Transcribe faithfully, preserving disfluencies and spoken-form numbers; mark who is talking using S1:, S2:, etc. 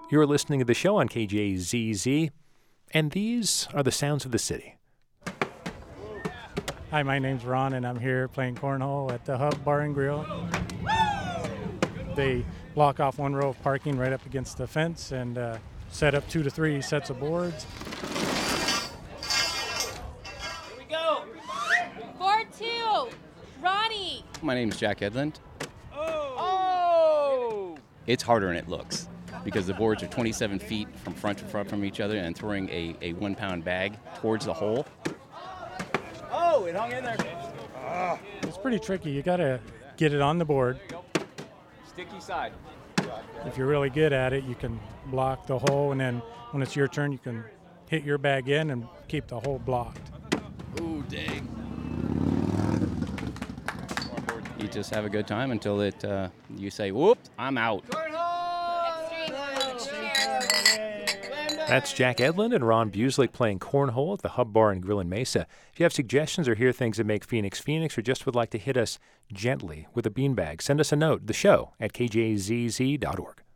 S1: You're listening to the show on K J Z Z, and these are the sounds of the city.
S2: Hi, my name's Ron, and I'm here playing cornhole at the Hub Bar and Grill. They block off one row of parking right up against the fence and uh, set up two to three sets of boards.
S3: Here we go. four two, Ronnie.
S4: My name is Jack Edlund.
S3: Oh. Oh.
S4: It's harder than it looks because the boards are twenty-seven feet from front to front from each other and throwing a, a one-pound bag towards the hole.
S3: Oh, it hung in there.
S2: Uh, it's pretty tricky. You got to get it on the board.
S3: Sticky side.
S2: If you're really good at it, you can block the hole, and then when it's your turn, you can hit your bag in and keep the hole blocked.
S4: Ooh, dang. You just have a good time until it uh, you say, whoops, I'm out.
S1: That's Jack Edlund and Ron Bueslick playing cornhole at the Hub Bar and Grill in Mesa. If you have suggestions or hear things that make Phoenix Phoenix, or just would like to hit us gently with a beanbag, send us a note, the show at K J Z Z dot org.